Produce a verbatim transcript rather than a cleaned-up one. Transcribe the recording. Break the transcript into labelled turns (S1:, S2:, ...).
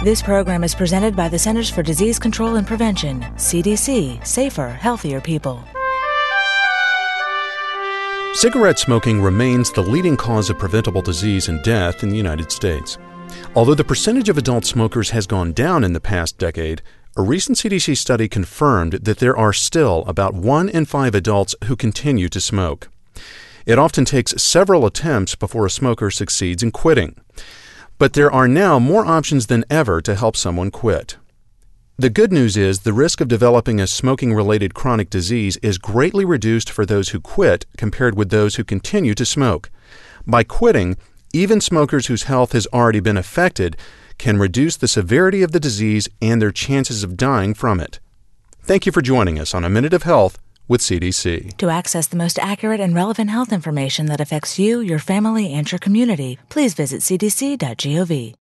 S1: This program is presented by the Centers for Disease Control and Prevention, C D C, Safer, Healthier People.
S2: Cigarette smoking remains the leading cause of preventable disease and death in the United States. Although the percentage of adult smokers has gone down in the past decade, a recent C D C study confirmed that there are still about one in five adults who continue to smoke. It often takes several attempts before a smoker succeeds in quitting. But there are now more options than ever to help someone quit. The good news is the risk of developing a smoking-related chronic disease is greatly reduced for those who quit compared with those who continue to smoke. By quitting, even smokers whose health has already been affected can reduce the severity of the disease and their chances of dying from it. Thank you for joining us on A Minute of Health with C D C.
S1: To access the most accurate and relevant health information that affects you, your family, and your community, please visit c d c dot gov.